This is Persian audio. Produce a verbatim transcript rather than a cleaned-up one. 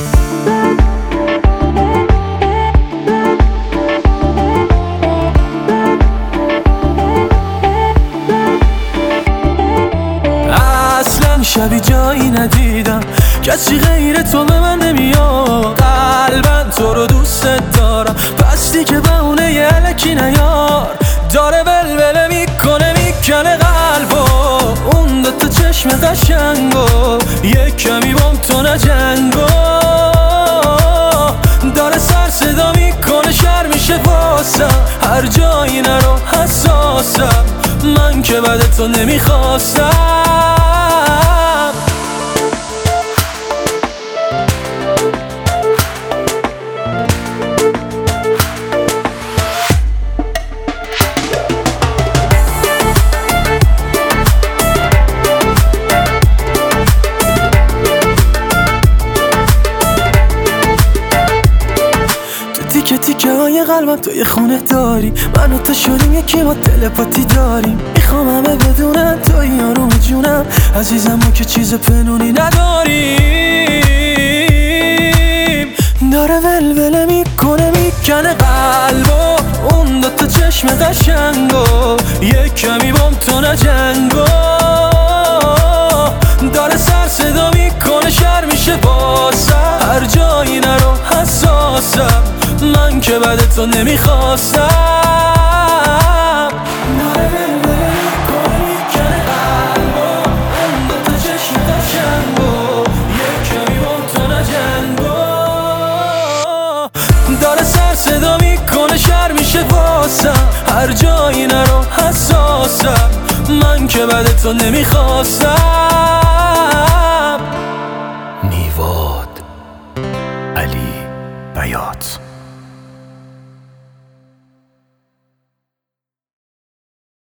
اصلا شبی جایی ندیدم کسی غیر تو به من نمیاد. قلبم تو رو دوست دارم پس دیگه بهونه یه الکی نیار. داره ولوله میکنه میکنه قلبو اون دوتا چشم قشنگو یک کمی بام تو نجنگو. داره سر صدا میکنه شر میشه واسم هر جایی نرو حساسم من که بعد تو نمیخواستم. تیکه تیکه های قلبم تو یه خونه داری من و تو شدیم یکی ما تلپاتی داریم. میخوام همه بدونن تو یارو جونم عزیزم ما که چیز پنونی نداریم. داره ولوله میکنه میکنه قلبو اون دوتا چشم قشنگو یک کمی بام تو نجنگو. داره سر صدا میکنه شر میشه باسم هر جایی نرو حساسم من که بعد تو نمیخواستم. داره ولوله میکنه میکنه قلبو اون دوتا چشم قشنگو یک کمی بام تو نجنگو. داره سر صدا میکنه شر میشه واسم هر جایی نرو حساسم من که بعد تو نمیخواستم. نیواد علی بیات.